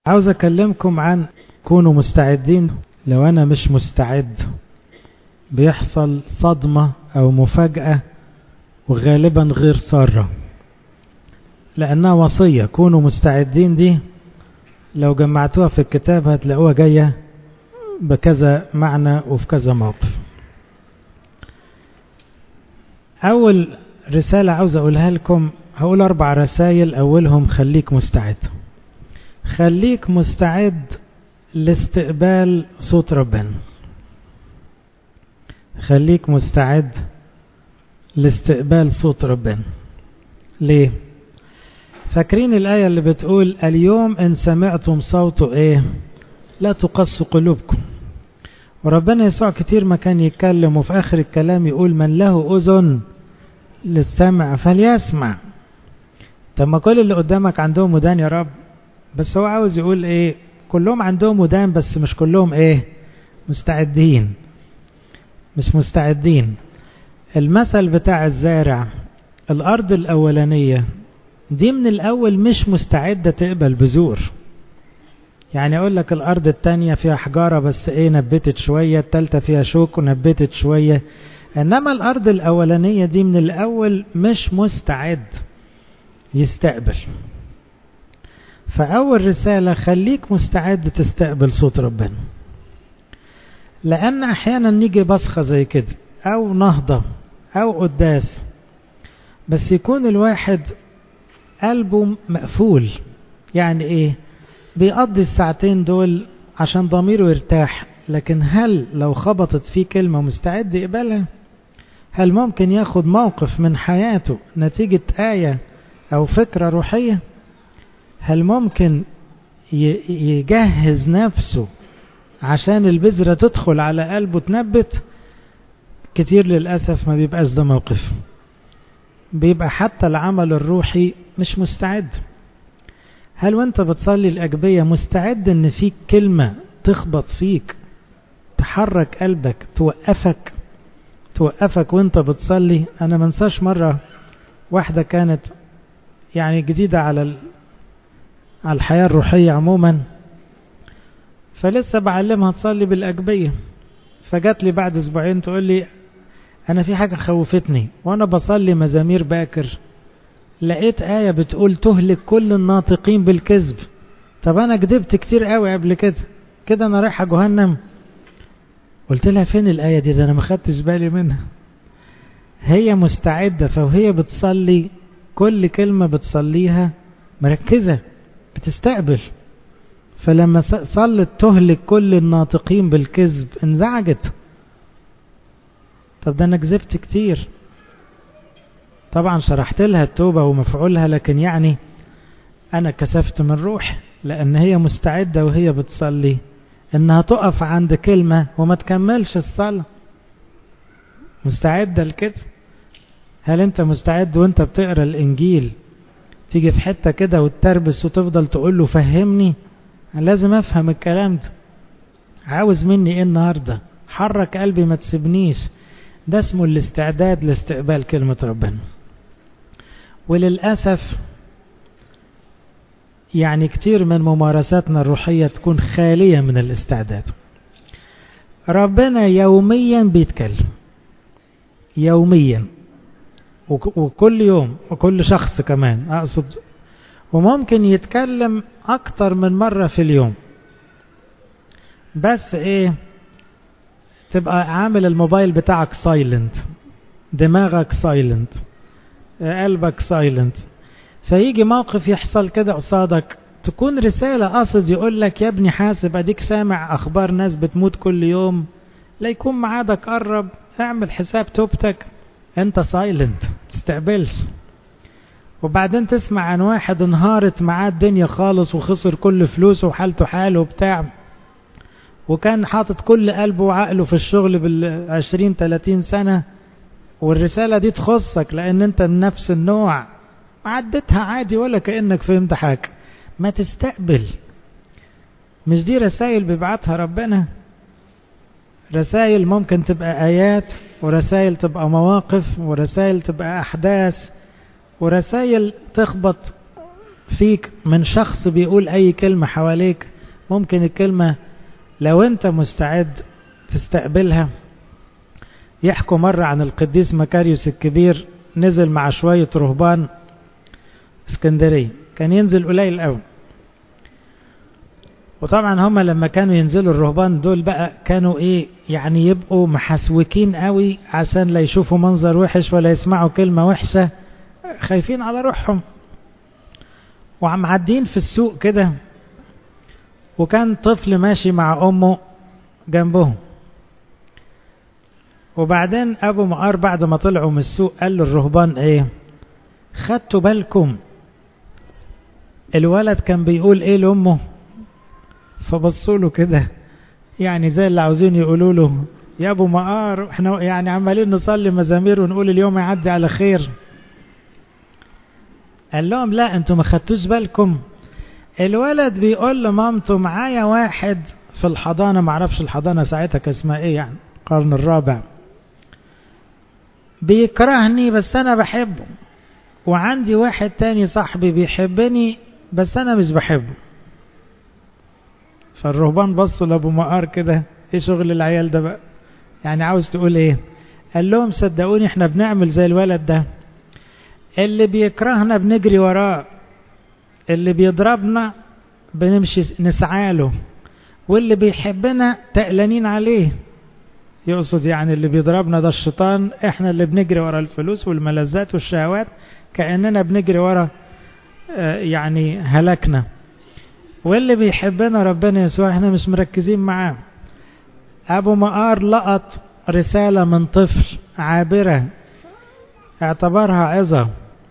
عاوز أكلمكم عن كونوا مستعدين. لو أنا مش مستعد بيحصل صدمة أو مفاجأة، وغالبا غير سارة، لأنها وصية. كونوا مستعدين دي لو جمعتوها في الكتاب هتلاقوها جاية بكذا معنى وفي كذا موقف. أول رسالة عاوز أقولها لكم، هقول 4 رسائل. أولهم خليك مستعد. خليك مستعد لاستقبال صوت ربنا. خليك مستعد لاستقبال صوت ربنا. ليه؟ فاكرين الآية اللي بتقول اليوم إن سمعتم صوته إيه؟ لا تقسوا قلوبكم. وربنا يسوع كتير ما كان يتكلم وفي آخر الكلام يقول من له أذن للسمع فليسمع. طب ما كل اللي قدامك عندهم ودان يا رب، بس هو عاوز يقول ايه؟ كلهم عندهم ودان بس مش كلهم ايه؟ مستعدين. مش مستعدين. المثل بتاع الزارع، الارض الاولانية دي من الاول مش مستعدة تقبل بذور. يعني اقول لك الارض التانية فيها حجارة بس ايه؟ نبتت شوية. التالتة فيها شوك ونبتت شوية. انما الارض الاولانية دي من الاول مش مستعد يستقبل. فأول رسالة خليك مستعد تستقبل صوت ربنا، لأن أحيانا نيجي بصخة زي كده أو نهضة أو قداس، بس يكون الواحد قلبه مقفول. يعني إيه؟ بيقضي الساعتين دول عشان ضميره يرتاح، لكن هل لو خبطت فيه كلمة مستعد يقبلها؟ هل ممكن ياخد موقف من حياته نتيجة آية أو فكرة روحية؟ هل ممكن يجهز نفسه عشان البذرة تدخل على قلبه تنبت؟ كتير للأسف ما بيبقاش ده موقف. بيبقى حتى العمل الروحي مش مستعد. هل وانت بتصلي الأجبية مستعد ان فيك كلمة تخبط فيك تحرك قلبك توقفك وانت بتصلي؟ انا منساش مرة واحدة كانت يعني جديدة على الحياة الروحية عموما، فلسه بعلمها تصلي بالأجبية، فجات لي بعد 2 أسبوع تقول لي أنا في حاجة خوفتني وأنا بصلي مزامير باكر، لقيت آية بتقول تهلك كل الناطقين بالكذب. طب أنا كذبت كتير قوي قبل كده أنا رايحة جهنم. قلت لها فين الآية دي؟ ده أنا ما خدتش بالي منها. هي مستعدة، فوهي بتصلي كل كلمة بتصليها مركزة بتستقبل. فلما صلت تهلك كل الناطقين بالكذب انزعجت. طب ده انا كذبت كتير. طبعا شرحت لها التوبة ومفعولها، لكن يعني انا كسفت من روح، لان هي مستعدة وهي بتصلي انها تقف عند كلمة وما تكملش الصلاة. مستعدة لكده؟ هل انت مستعد وانت بتقرأ الانجيل تيجي في حتة كده وتربس وتفضل تقول له فهمني؟ لازم افهم الكلام ده. عاوز مني ايه النهاردة؟ حرك قلبي ما تسيبنيش. ده اسمه الاستعداد لاستقبال كلمة ربنا. وللأسف يعني كتير من ممارساتنا الروحية تكون خالية من الاستعداد. ربنا يوميا بيتكلم، يوميا وكل يوم، وكل شخص كمان أقصد، وممكن يتكلم أكتر من مرة في اليوم. بس إيه؟ تبقى عامل الموبايل بتاعك سايلنت، دماغك سايلنت، قلبك سايلنت. فيجي موقف يحصل كده قصادك تكون رسالة قصد يقول لك يا ابني حاسب، اديك سامع أخبار ناس بتموت كل يوم، لا يكون معادك قرب، اعمل حساب توبتك. انت سايلنت تستقبلش. وبعدين تسمع عن واحد انهارت معاه الدنيا خالص وخسر كل فلوسه وحالته حاله وبتاع، وكان حاطط كل قلبه وعقله في الشغل 20-30 سنة، والرسالة دي تخصك لان انت من نفس النوع، عدتها عادي ولا كأنك فهمت حاجة. ما تستقبل. مش دي رسائل بيبعتها ربنا؟ رسائل ممكن تبقى آيات، ورسائل تبقى مواقف، ورسائل تبقى أحداث، ورسائل تخبط فيك من شخص بيقول أي كلمة حواليك، ممكن الكلمة لو أنت مستعد تستقبلها. يحكوا مرة عن القديس مكاريوس الكبير، نزل مع شوية رهبان اسكندرية، كان ينزل قليل قوي. وطبعا هم لما كانوا ينزلوا الرهبان دول بقى كانوا يعني يبقوا محسوكين قوي عشان لا يشوفوا منظر وحش ولا يسمعوا كلمة وحشة، خايفين على روحهم. وعم عدين في السوق كده، وكان طفل ماشي مع أمه جنبهم. وبعدين أبو مقار بعد ما طلعوا من السوق قال للرهبان خدتوا بالكم الولد كان بيقول لأمه؟ فبصوا له كده يعني زي اللي عاوزين يقولوا له يا أبو مقار احنا يعني عمالين نصلي مزامير ونقول اليوم يعدي على خير. قال لهم لا، انتوا ما خدتوش بالكم، الولد بيقول لمامته معايا واحد في الحضانة، معرفش الحضانة ساعتها كان اسمها يعني القرن الرابع، بيكرهني بس انا بحبه، وعندي واحد تاني صاحبي بيحبني بس انا مش بحبه. فالرهبان بصوا لابو مقار كده، ايه شغل العيال ده بقى؟ يعني عاوز تقول قال لهم صدقوني احنا بنعمل زي الولد ده، اللي بيكرهنا بنجري وراه، اللي بيضربنا بنمشي نسعاله، واللي بيحبنا تقلانين عليه. يقصد يعني اللي بيضربنا ده الشيطان، احنا اللي بنجري ورا الفلوس والملذات والشهوات كأننا بنجري ورا يعني هلكنا، واللي بيحبنا ربنا يسوع احنا مش مركزين معاه. ابو مقار لقط رسالة من طفل عابرة اعتبرها عظة.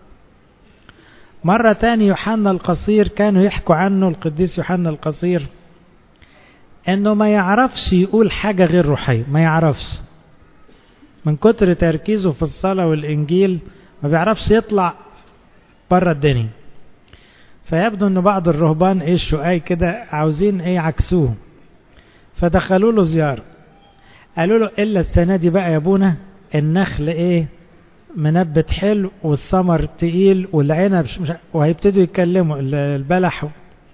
مرة تاني يوحنا القصير كانوا يحكوا عنه، القديس يوحنا القصير، انه ما يعرفش يقول حاجة غير روحية، ما يعرفش من كتر تركيزه في الصلاة والإنجيل ما بيعرفش يطلع برا الدنيا. فيبدو ان بعض الرهبان الشقاي كده عاوزين يعكسوه، فدخلوا له زيارة، قالوا له إلا السنة دي بقى يا ابونا النخل منبت حلو والثمر تقيل والعنب وهيبتدوا يتكلموا البلح،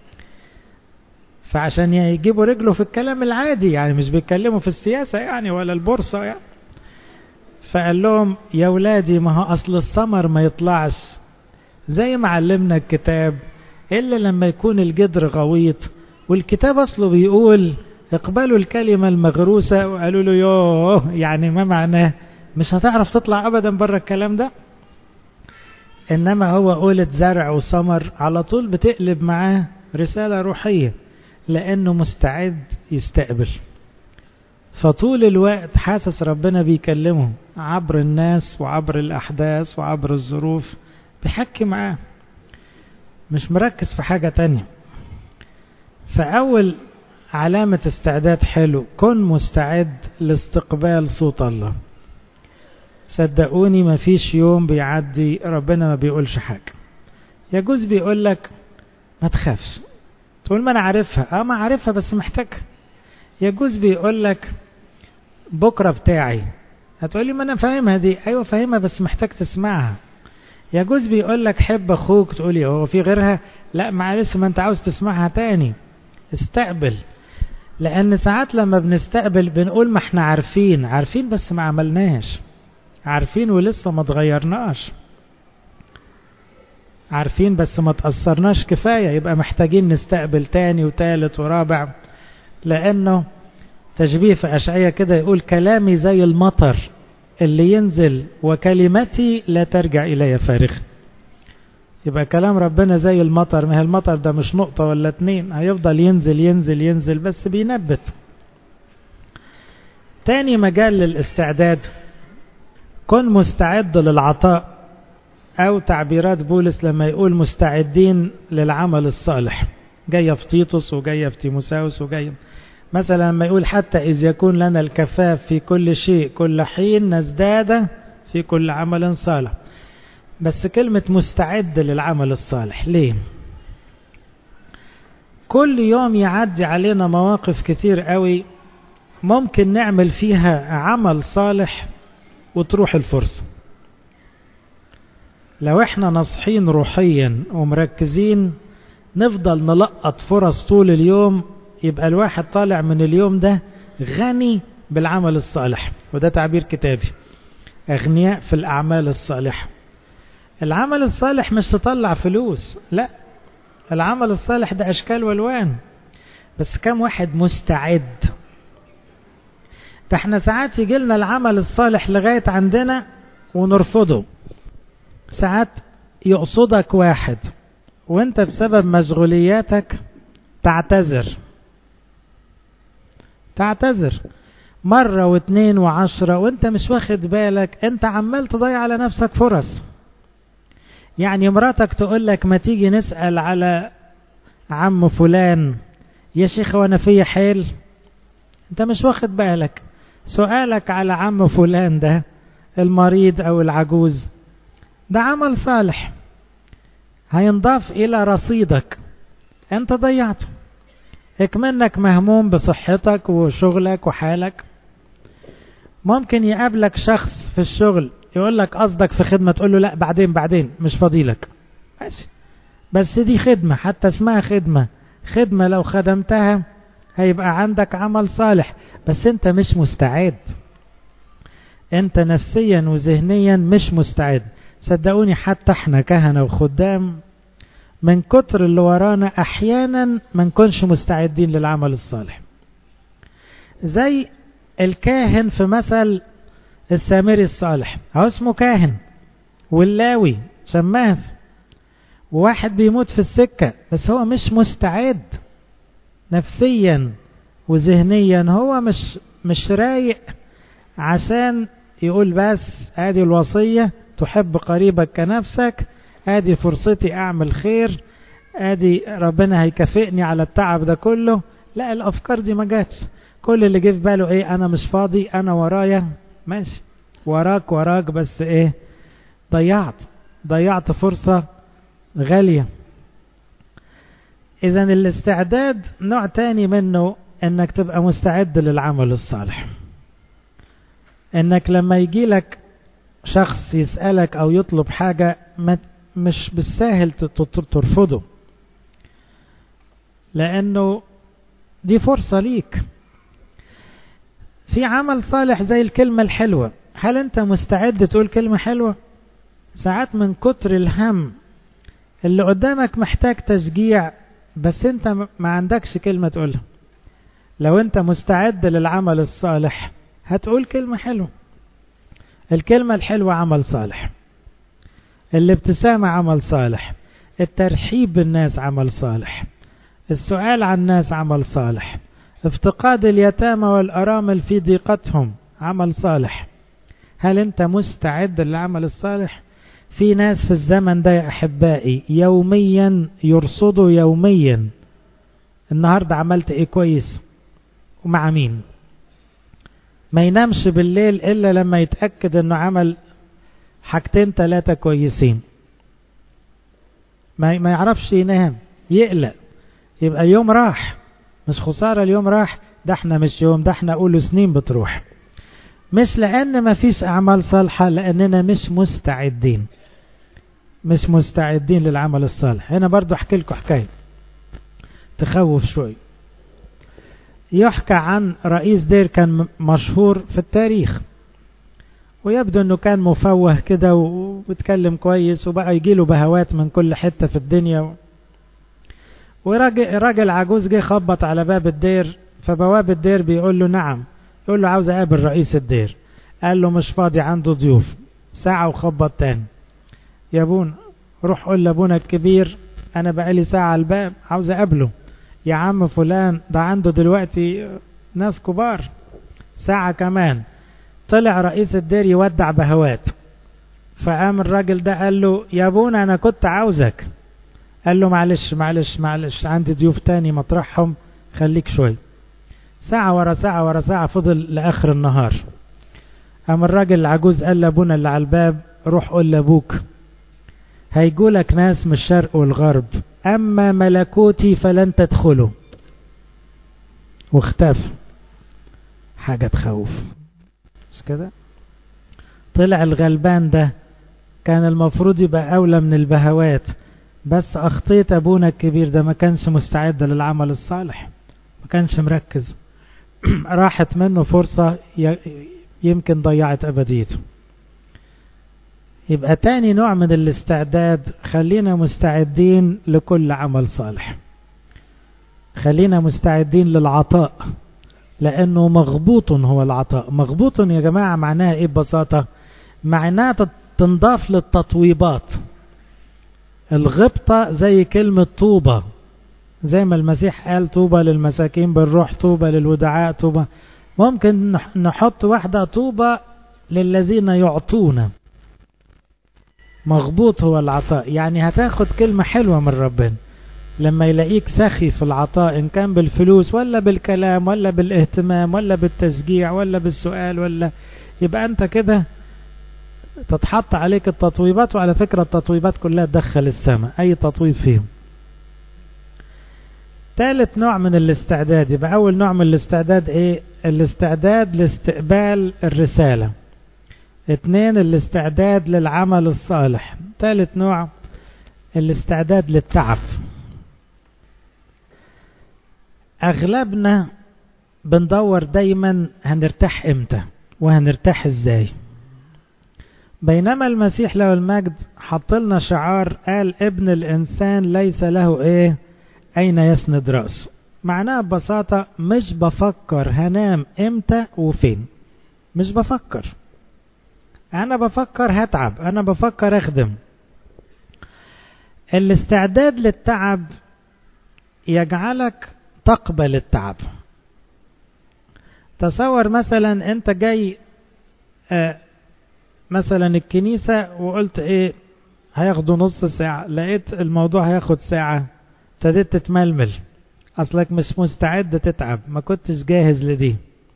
فعشان يجيبوا رجله في الكلام العادي، يعني مش بيتكلموا في السياسة يعني ولا البورصة يعني. فقال لهم يا ولادي ما هو أصل الثمر ما يطلعش زي ما علمنا الكتاب إلا لما يكون الجدر غويط، والكتاب أصله بيقول اقبلوا الكلمة المغروسة. وقالوا له يوه يعني ما معناه؟ مش هتعرف تطلع أبدا برا الكلام ده. إنما هو قولة زرع وثمر على طول بتقلب معاه رسالة روحية، لأنه مستعد يستقبل، فطول الوقت حاسس ربنا بيكلمه عبر الناس وعبر الأحداث وعبر الظروف، بيحكي معاه مش مركز في حاجة تانية. فأول علامة استعداد حلو، كن مستعد لاستقبال صوت الله. صدقوني ما فيش يوم بيعدي ربنا ما بيقولش حاجة. يجوز بيقول لك ما تخافش، تقول ما انا عارفها، ما عارفها بس محتاجها. يجوز بيقول لك بكرة بتاعي، هتقولي ما انا فاهمها دي، ايوه فاهمها بس محتاج تسمعها. يجوز بيقول لك حب اخوك، تقولي هو في غيرها؟ لا معلش ما انت عاوز تسمعها تاني. استقبل، لان ساعات لما بنستقبل بنقول ما احنا عارفين بس ما عملناش، عارفين ولسه ما تغيرناش، عارفين بس ما تأثرناش كفاية، يبقى محتاجين نستقبل تاني وتالت ورابع. لأنه تشبيه في أشعية كده يقول كلامي زي المطر اللي ينزل وكلمتي لا ترجع إلي فارغ. يبقى كلام ربنا زي المطر، ما هي المطر ده مش نقطة ولا اتنين، هيفضل ينزل ينزل ينزل بس بينبت. تاني مجال للاستعداد، كن مستعد للعطاء، أو تعبيرات بولس لما يقول مستعدين للعمل الصالح، جاية في تيتوس وجاية في تيموساوس وجاية مثلا لما يقول حتى إذ يكون لنا الكفاف في كل شيء كل حين نزداد في كل عمل صالح. بس كلمة مستعد للعمل الصالح ليه؟ كل يوم يعدي علينا مواقف كتير قوي ممكن نعمل فيها عمل صالح وتروح الفرصة. لو احنا ناصحين روحيا ومركزين نفضل نلقط فرص طول اليوم، يبقى الواحد طالع من اليوم ده غني بالعمل الصالح. وده تعبير كتابي، أغنياء في الأعمال الصالحة. العمل الصالح مش تطلع فلوس، لا، العمل الصالح ده أشكال والوان، بس كم واحد مستعد؟ ده احنا ساعات يجيلنا العمل الصالح لغاية عندنا ونرفضه. ساعات يقصدك واحد وانت بسبب مشغولياتك تعتذر مرة واثنين وعشرة وانت مش واخد بالك، انت عمال تضيع على نفسك فرص. يعني مراتك تقول لك ما تيجي نسأل على عم فلان، يا شيخ وانا في حيل، انت مش واخد بالك. سؤالك على عم فلان ده المريض او العجوز ده عمل صالح هينضاف الى رصيدك، انت ضيعته. اكمنك مهموم بصحتك وشغلك وحالك. ممكن يقابلك شخص في الشغل يقول لك قصدك في خدمة، تقول له لا بعدين مش فاضيلك، بس دي خدمة، حتى اسمها خدمة لو خدمتها هيبقى عندك عمل صالح، بس انت مش مستعد، انت نفسيا وذهنيا مش مستعد. صدقوني حتى احنا كهنة وخدام من كتر اللي ورانا احيانا ما نكونش مستعدين للعمل الصالح. زي الكاهن في مثل السامري الصالح، هو اسمه كاهن واللاوي شماس، وواحد بيموت في السكة بس هو مش مستعد نفسيا وذهنيا، هو مش رايق عشان يقول بس ادي الوصية تحب قريبك كنفسك، ادي فرصتي اعمل خير، ادي ربنا هيكافئني على التعب ده كله. لا، الافكار دي ما جاتش. كل اللي جه في باله ايه؟ انا مش فاضي، انا ورايا. ماشي، وراك بس ايه؟ ضيعت فرصة غالية. اذا الاستعداد نوع تاني منه انك تبقى مستعد للعمل الصالح، انك لما يجي لك شخص يسألك او يطلب حاجة مش بالساهل ترفضه، لانه دي فرصة ليك في عمل صالح. زي الكلمة الحلوة، هل انت مستعد تقول كلمة حلوة؟ ساعات من كتر الهم اللي قدامك محتاج تشجيع بس انت ما عندكش كلمة تقولها. لو انت مستعد للعمل الصالح هتقول كلمة حلوة. الكلمة الحلوة عمل صالح، الابتسامة عمل صالح، الترحيب بالناس عمل صالح، السؤال عن الناس عمل صالح، افتقاد اليتامى والأرامل في ضيقتهم عمل صالح. هل انت مستعد للعمل الصالح؟ في ناس في الزمن ده يا أحبائي يوميا يرصدوا يوميا النهاردة عملت ايه كويس ومع مين. ما ينامش بالليل إلا لما يتأكد انه عمل حاجتين 3 كويسين. ما يعرفش ينام، يقلق، يبقى يوم راح. مش خسارة اليوم راح، ده احنا مش يوم، ده احنا قوله سنين بتروح. مش لأن ما فيش أعمال صالحة، لأننا مش مستعدين للعمل الصالح. هنا برضو احكي لكم حكاية تخوف شوي. يحكى عن رئيس دير كان مشهور في التاريخ، ويبدو انه كان مفوه كده وبيتكلم كويس، وبقى يجيله بهوات من كل حتة في الدنيا. وراجل عجوز جه خبط على باب الدير، فبواب الدير بيقول له نعم. يقول له عاوز اقابل رئيس الدير. قال له مش فاضي، عنده ضيوف. ساعة وخبط تاني. يا ابونا روح قول لابونا الكبير انا بقالي ساعة على الباب عاوز اقابله. يا عم فلان ده عنده دلوقتي ناس كبار. ساعة كمان. طلع رئيس الدير يودع بهوات، فقام الراجل ده قال له يا ابونا انا كنت عاوزك. قال له معلش عندي ضيوف تاني مطرحهم، خليك شوي. ساعة ورا ساعة ورا ساعة، فضل لآخر النهار. قام الراجل العجوز قال لابونا اللي على الباب روح قول لابوك هيجولك ناس من الشرق والغرب، اما ملكوتي فلن تدخلوا. واختفى. حاجة تخوف، مش كده؟ طلع الغلبان ده كان المفروض يبقى أولى من البهوات، بس أخطيت أبونا الكبير ده، ما كانش مستعد للعمل الصالح، ما كانش مركز. راحت منه فرصة يمكن ضيعت أبديته. يبقى تاني نوع من الاستعداد، خلينا مستعدين لكل عمل صالح، خلينا مستعدين للعطاء، لأنه مغبوط هو العطاء. مغبوط يا جماعة معناها إيه ببساطة؟ معناها تنضاف للتطويبات. الغبطة زي كلمة طوبة، زي ما المسيح قال طوبة للمساكين بالروح، طوبة للودعاء، طوبة. ممكن نحط واحدة طوبة للذين يعطون. مغبوط هو العطاء، يعني هتاخد كلمة حلوة من ربنا لما يلاقيك سخي في العطاء، إن كان بالفلوس ولا بالكلام ولا بالاهتمام ولا بالتشجيع ولا بالسؤال، ولا يبقى أنت كده تتحط عليك التطويبات. وعلى فكرة التطويبات كلها تدخل السماء، أي تطويب فيهم. ثالث نوع من الاستعداد، يبقى أول نوع من الاستعداد إيه؟ الاستعداد لاستقبال الرسالة. 2 الاستعداد للعمل الصالح. ثالث نوع الاستعداد للتعب. أغلبنا بندور دايما هنرتاح إمتى وهنرتاح إزاي، بينما المسيح له المجد حط لنا شعار، قال ابن الإنسان ليس له إيه؟ أين يسند رأسه. معناها ببساطة مش بفكر هنام إمتى وفين، مش بفكر، أنا بفكر هتعب، أنا بفكر أخدم. الاستعداد للتعب يجعلك تقبل التعب. تصور مثلا أنت جاي مثلا الكنيسة وقلت إيه هياخدوا نص ساعة، لقيت الموضوع هياخد ساعة، ابتديت تتململ، أصلك مش مستعد تتعب، ما كنتش جاهز لدي.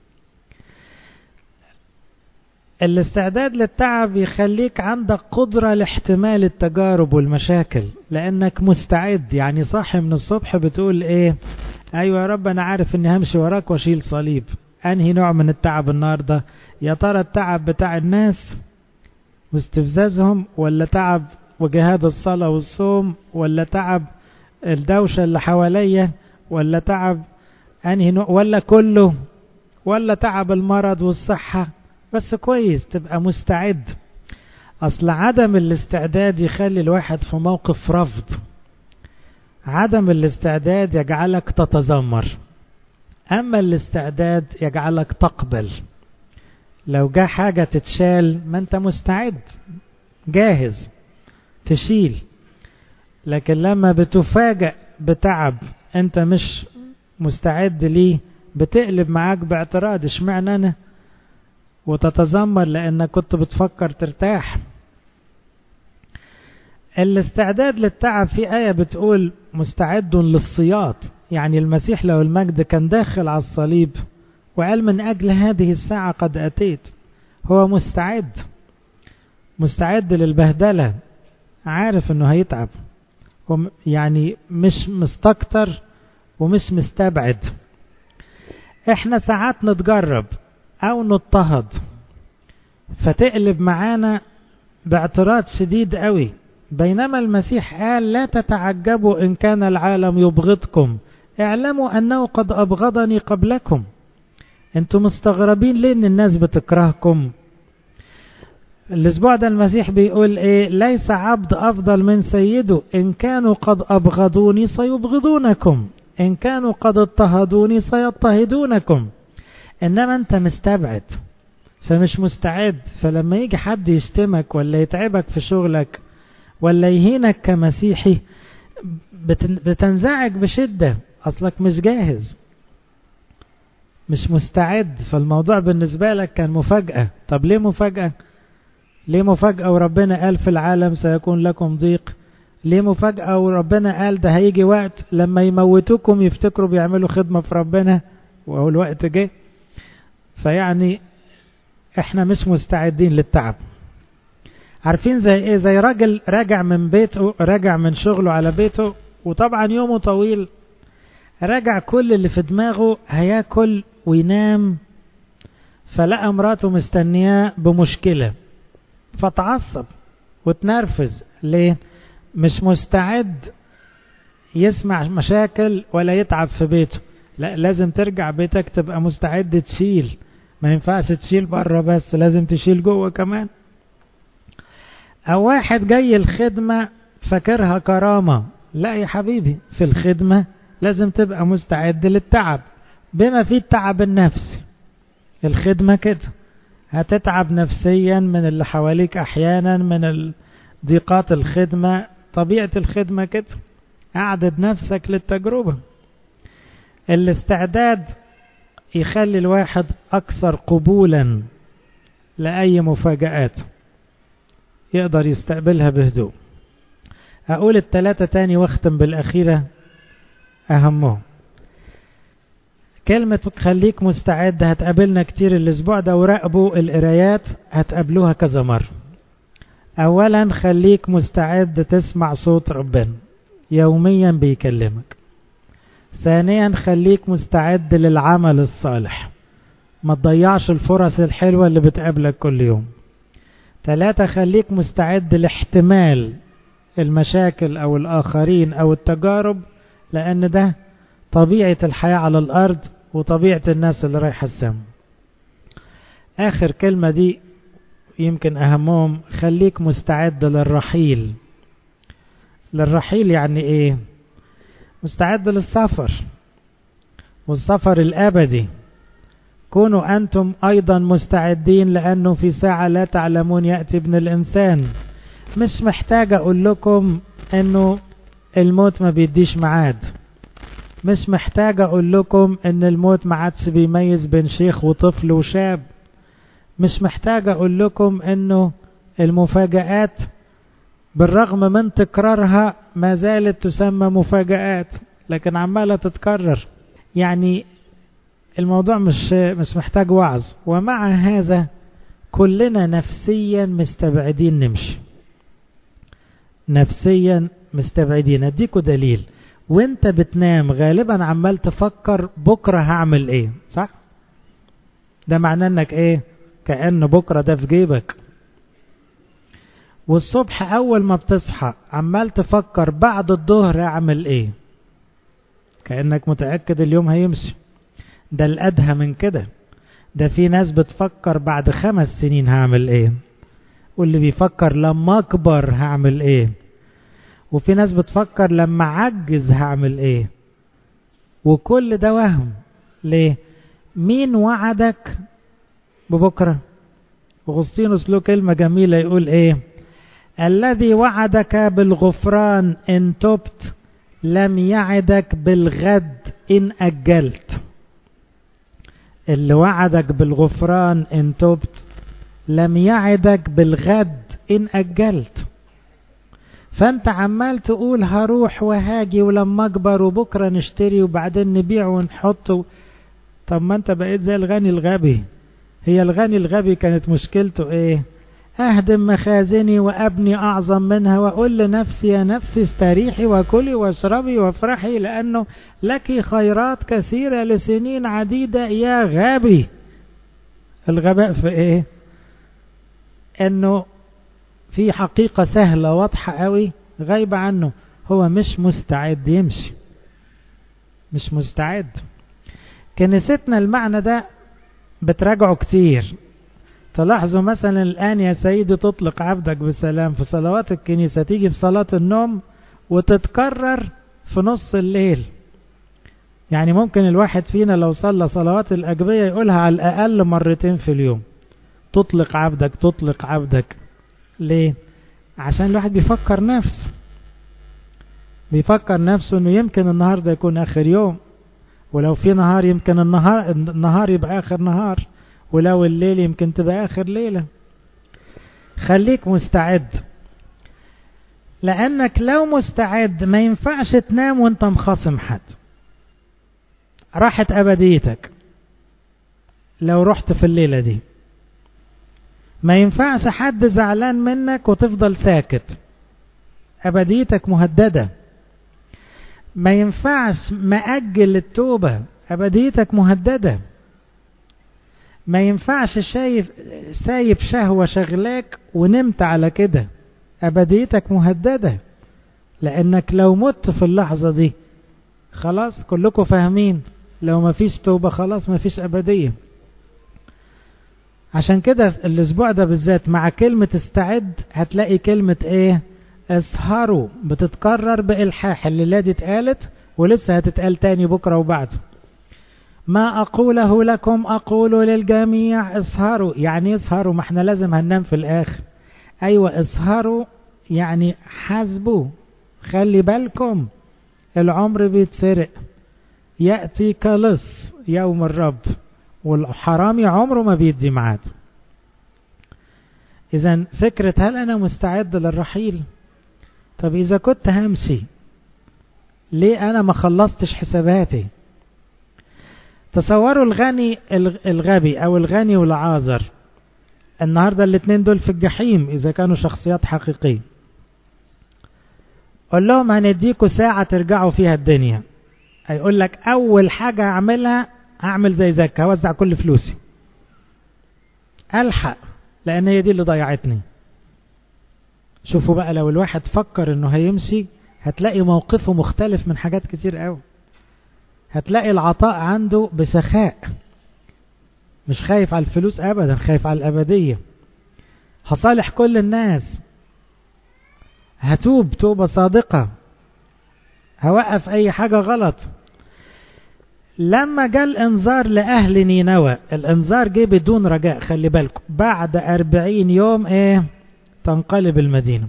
الاستعداد للتعب يخليك عندك قدرة لاحتمال التجارب والمشاكل، لأنك مستعد. يعني صاحي من الصبح بتقول إيه؟ أيوة يا رب أنا عارف أني همشي وراك واشيل صليب. أنهي نوع من التعب النهاردة؟ يا ترى التعب بتاع الناس واستفزازهم، ولا تعب وجهاد الصلاة والصوم، ولا تعب الدوشة اللي حواليا، ولا تعب أنهي نوع، ولا كله، ولا تعب المرض والصحة؟ بس كويس تبقى مستعد. أصل عدم الاستعداد يخلي الواحد في موقف رفض. عدم الاستعداد يجعلك تتذمر، أما الاستعداد يجعلك تقبل. لو جاء حاجة تتشال ما أنت مستعد جاهز تشيل، لكن لما بتفاجأ بتعب أنت مش مستعد ليه، بتقلب معاك باعتراض، اشمعنى أنا، وتتذمر لأنك كنت بتفكر ترتاح. الاستعداد للتعب في آية بتقول مستعد للصياط. يعني المسيح له المجد كان داخل على الصليب وقال من أجل هذه الساعة قد أتيت. هو مستعد للبهدلة، عارف أنه هيتعب، يعني مش مستكتر ومش مستبعد. احنا ساعات نتجرب أو نضطهد فتقلب معانا باعتراض شديد قوي، بينما المسيح قال لا تتعجبوا إن كان العالم يبغضكم، اعلموا أنه قد أبغضني قبلكم. انتم مستغربين ليه ان الناس بتكرهكم؟ الاسبوع ده المسيح بيقول ايه؟ ليس عبد افضل من سيده، ان كانوا قد ابغضوني سيبغضونكم، ان كانوا قد اضطهدوني سيضطهدونكم. انما انت مستبعد فمش مستعد، فلما يجي حد يشتمك ولا يتعبك في شغلك ولا يهينك كمسيحي بتنزعج بشدة، اصلك مش جاهز، مش مستعد. فالموضوع بالنسبة لك كان مفاجأة. طب ليه مفاجأة؟ ليه مفاجأة وربنا قال في العالم سيكون لكم ضيق؟ ليه مفاجأة وربنا قال ده هيجي وقت لما يموتوكم يفتكروا بيعملوا خدمة في ربنا وهو الوقت جه؟ فيعني احنا مش مستعدين للتعب. عارفين زي ايه؟ زي راجل راجع من بيته، راجع من شغله على بيته، وطبعا يومه طويل، راجع كل اللي في دماغه هياكل وينام، فلقى مراته مستنياه بمشكلة فتعصب، وتنرفز. ليه؟ مش مستعد يسمع مشاكل ولا يتعب في بيته. لا، لازم ترجع بيتك تبقى مستعد تشيل. ما ينفعش تشيل بره بس، لازم تشيل جوه كمان. او واحد جاي الخدمة فاكرها كرامة. لا يا حبيبي، في الخدمة لازم تبقى مستعد للتعب بما فيه التعب النفسي. الخدمة كده هتتعب نفسيا من اللي حواليك احيانا، من ضيقات الخدمة، طبيعة الخدمة كده. اعدد نفسك للتجربة. الاستعداد يخلي الواحد اكثر قبولا لأي مفاجآت، يقدر يستقبلها بهدوء. اقول الثلاثة تاني واختم بالاخيرة اهمهم. كلمة خليك مستعد هتقابلنا كتير الاسبوع ده، وراقبوا القرايات هتقابلوها كذا مرة. اولا خليك مستعد تسمع صوت ربنا يوميا بيكلمك. ثانيا خليك مستعد للعمل الصالح، ما تضيعش الفرص الحلوة اللي بتقابلك كل يوم. 3 خليك مستعد لاحتمال المشاكل او الاخرين او التجارب، لان ده طبيعة الحياة على الارض وطبيعة الناس اللي رايحة السما. اخر كلمة دي يمكن اهمهم، خليك مستعد للرحيل. للرحيل يعني ايه؟ مستعد للسفر، والسفر الابدي. كونوا أنتم أيضا مستعدين، لأنه في ساعة لا تعلمون يأتي ابن الإنسان. مش محتاج أقول لكم أنه الموت ما بيديش معاد. مش محتاج أقول لكم أن الموت ما عادش بيميز بين شيخ وطفل وشاب. مش محتاج أقول لكم أنه المفاجآت بالرغم من تكرارها ما زالت تسمى مفاجآت، لكن عمالة تتكرر. يعني الموضوع مش محتاج وعظ. ومع هذا كلنا نفسيا مستبعدين نمشي، نفسيا مستبعدين. اديكوا دليل، وانت بتنام غالبا عمال تفكر بكرة هعمل ايه، صح؟ ده معناه انك ايه؟ كأن بكرة ده في جيبك. والصبح اول ما بتصحى عمال تفكر بعد الظهر اعمل ايه، كأنك متأكد اليوم هيمشي. ده الأدهى من كده، ده في ناس بتفكر بعد 5 سنين هعمل ايه، واللي بيفكر لما اكبر هعمل ايه، وفي ناس بتفكر لما عجز هعمل ايه. وكل ده وهم. ليه؟ مين وعدك ببكرة؟ أغسطينوس له كلمة جميلة يقول ايه؟ الذي وعدك بالغفران إن تبت لم يعدك بالغد إن أجلت. اللي وعدك بالغفران إن تبت لم يعدك بالغد إن أجلت. فأنت عمال تقول هروح وهاجي ولما أكبر وبكرة نشتري وبعدين نبيع ونحط. طب ما أنت بقيت زي الغني الغبي. هي الغني الغبي كانت مشكلته إيه؟ أهدم مخازني وأبني أعظم منها وأقول لنفسي يا نفسي استريحي وكلي واشربي وافرحي لأنه لك خيرات كثيرة لسنين عديدة يا غبي. الغباء في إيه؟ إنه في حقيقة سهلة واضحة قوي غايبة عنه، هو مش مستعد يمشي، مش مستعد. كنيستنا المعنى ده بتراجعه كتير. تلاحظوا مثلا الآن يا سيدي تطلق عبدك بسلام في صلوات الكنيسة، تيجي في صلاة النوم وتتكرر في نص الليل. يعني ممكن الواحد فينا لو صلى صلوات الأجبية يقولها على الأقل 2 مرات في اليوم. تطلق عبدك تطلق عبدك. ليه؟ عشان الواحد بيفكر نفسه، بيفكر نفسه انه يمكن النهاردة يكون آخر يوم، ولو في نهار يمكن النهار يبقى آخر نهار، ولو الليل يمكن تبقى آخر ليلة. خليك مستعد، لأنك لو مستعد ما ينفعش تنام وانت مخاصم حد. راحت أبديتك لو رحت في الليلة دي. ما ينفعش حد زعلان منك وتفضل ساكت، أبديتك مهددة. ما ينفعش مأجل التوبة، أبديتك مهددة. ما ينفعش سايب شهوة شغلاك ونمت على كده، أبديتك مهددة، لأنك لو مت في اللحظة دي خلاص كلكم فاهمين، لو ما فيش توبة خلاص ما فيش أبدية. عشان كده الأسبوع ده بالذات مع كلمة استعد هتلاقي كلمة ايه؟ اسهروا بتتكرر بإلحاح. الليلة دي اتقالت ولسه هتتقال تاني بكرة وبعده. ما أقوله لكم أقول للجميع اسهروا. يعني اسهروا، ما احنا لازم هننام في الآخر. أيوة اسهروا يعني حاسبوا، خلي بالكم العمر بيتسرق، يأتي كلص يوم الرب، والحرامي عمره ما بيدي ميعاد. إذن فكرة هل أنا مستعد للرحيل؟ طب إذا كنت همشي ليه أنا ما خلصتش حساباتي؟ تصوروا الغني الغبي أو الغني والعازر النهاردة الاثنين دول في الجحيم إذا كانوا شخصيات حقيقية. قل لهم هنديكوا ساعة ترجعوا فيها الدنيا، هيقول لك أول حاجة أعملها أعمل زي زكا، هوزع كل فلوسي ألحق، لأن هي دي اللي ضيعتني. شوفوا بقى لو الواحد فكر إنه هيمشي هتلاقي موقفه مختلف من حاجات كتير قوي. هتلاقي العطاء عنده بسخاء، مش خايف على الفلوس أبدا، خايف على الأبدية. هصالح كل الناس، هتوب توبة صادقة، هوقف أي حاجة غلط. لما جاء الانذار لأهل نينوى، الانذار جه بدون رجاء. خلي بالكم بعد 40 يوم ايه؟ تنقلب المدينة.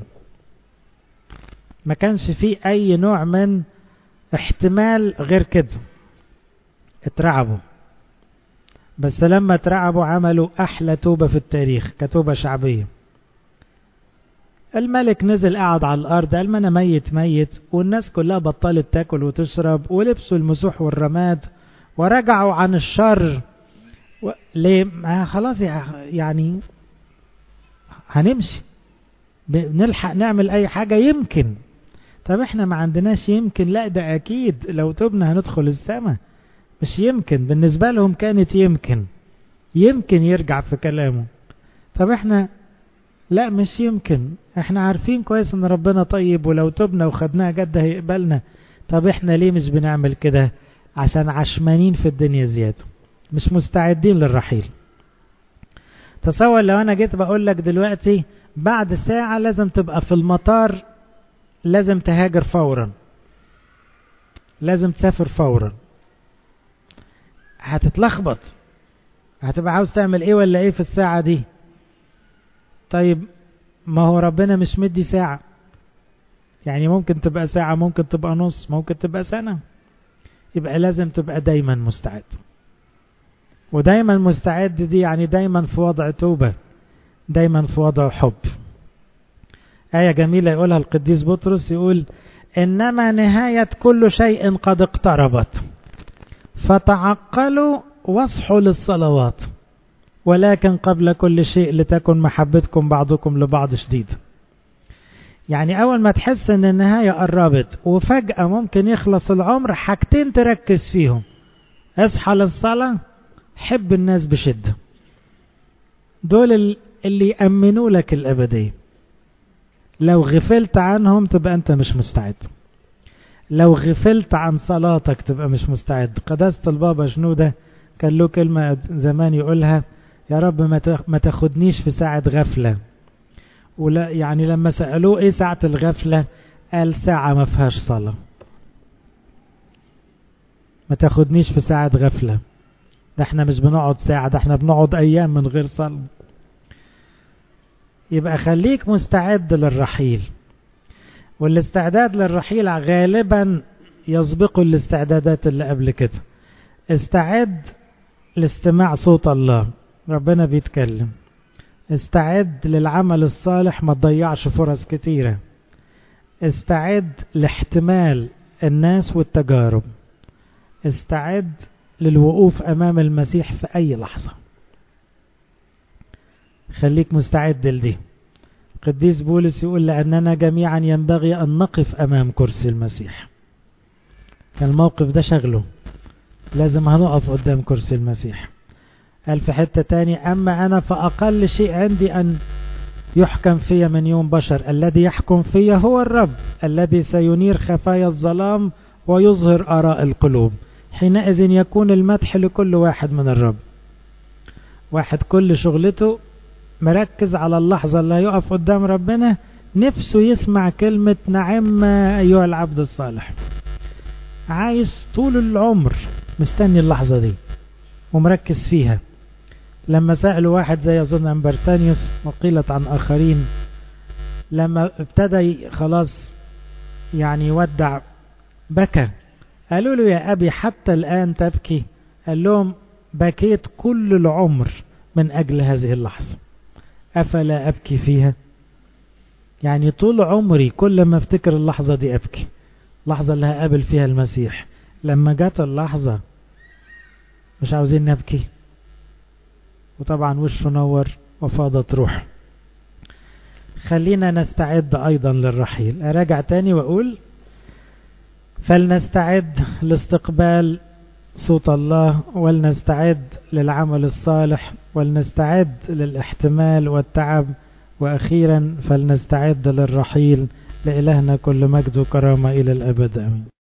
ما كانش فيه اي نوع من احتمال غير كده. اترعبوا، بس لما اترعبوا عملوا احلى توبة في التاريخ كتوبة شعبية. الملك نزل قاعد على الارض قال ما انا ميت ميت، والناس كلها بطلت تاكل وتشرب ولبسوا المسوح والرماد ورجعوا عن الشر. ليه؟ ما خلاص يعني هنمشي، بنلحق نعمل اي حاجة يمكن. طب احنا ما عندناش يمكن، لا ده اكيد لو تبنا هندخل السماء. مش يمكن، بالنسبة لهم كانت يمكن يرجع في كلامه. طب احنا لا مش يمكن، احنا عارفين كويس ان ربنا طيب ولو تبنا وخدناها جد هيقبلنا. طب احنا ليه مش بنعمل كده؟ عشان عشمانين في الدنيا زيادة، مش مستعدين للرحيل. تصور لو انا جيت بقول لك دلوقتي بعد ساعة لازم تبقى في المطار، لازم تهاجر فورا، لازم تسافر فورا، هتتلخبط، هتبقى عاوز تعمل ايه ولا ايه في الساعة دي؟ طيب ما هو ربنا مش مدي ساعة، يعني ممكن تبقى ساعة، ممكن تبقى نص، ممكن تبقى سنة. يبقى لازم تبقى دايما مستعد، ودايما مستعد دي يعني دايما في وضع توبة، دايما في وضع حب. آية جميلة يقولها القديس بطرس، يقول إنما نهاية كل شيء قد اقتربت فتعقلوا واصحوا للصلوات، ولكن قبل كل شيء لتكن محبتكم بعضكم لبعض شديدة. يعني أول ما تحس إن النهاية قربت وفجأة ممكن يخلص العمر، حاجتين تركز فيهم: اصحى للصلاة، حب الناس بشدة. دول اللي يأمنوا لك الأبدية. لو غفلت عنهم تبقى أنت مش مستعد، لو غفلت عن صلاتك تبقى مش مستعد. قداسة البابا شنودة كان له كلمة زمان يقولها: يا رب ما تاخدنيش في ساعة غفلة. ولا يعني لما سألوه ايه ساعة الغفلة، قال ساعة ما فيهاش صلاة. ما تاخدنيش في ساعة غفلة، ده احنا مش بنقعد ساعة، ده احنا بنقعد ايام من غير صلاة. يبقى خليك مستعد للرحيل، والاستعداد للرحيل غالبا يسبق الاستعدادات اللي قبل كده. استعد لاستماع صوت الله، ربنا بيتكلم. استعد للعمل الصالح، ما تضيعش فرص كتيرة. استعد لاحتمال الناس والتجارب. استعد للوقوف أمام المسيح في أي لحظة. خليك مستعد لدي. قديس بولس يقول لأننا جميعا ينبغي أن نقف أمام كرسي المسيح. كان الموقف ده شغله، لازم هنقف قدام كرسي المسيح. قال في حتة تاني: أما أنا فأقل شيء عندي أن يحكم في من يوم بشر، الذي يحكم في هو الرب الذي سينير خفايا الظلام ويظهر آراء القلوب. حينئذ يكون المدح لكل واحد من الرب. واحد كل شغلته مركز على اللحظة اللي هيقف قدام ربنا، نفسه يسمع كلمة نعم أيها العبد الصالح، عايز طول العمر مستني اللحظة دي ومركز فيها. لما سألوا واحد زي أظن أمبرسانيوس وقيلت عن آخرين، لما ابتدى خلاص يعني يودع بكى، قالوا له يا أبي حتى الآن تبكي؟ قال لهم بكيت كل العمر من أجل هذه اللحظة، أفلا أبكي فيها؟ يعني طول عمري كل ما افتكر اللحظة دي أبكي، اللحظة اللي هقابل فيها المسيح. لما جات اللحظة مش عاوزين نبكي، وطبعا وشه نور وفاضت روح. خلينا نستعد أيضا للرحيل. أراجع تاني وأقول فلنستعد لاستقبال صوت الله، ولنستعد للعمل الصالح، ولنستعد للاحتمال والتعب، وأخيرا فلنستعد للرحيل. لإلهنا كل مجد وكرامة إلى الأبد، آمين.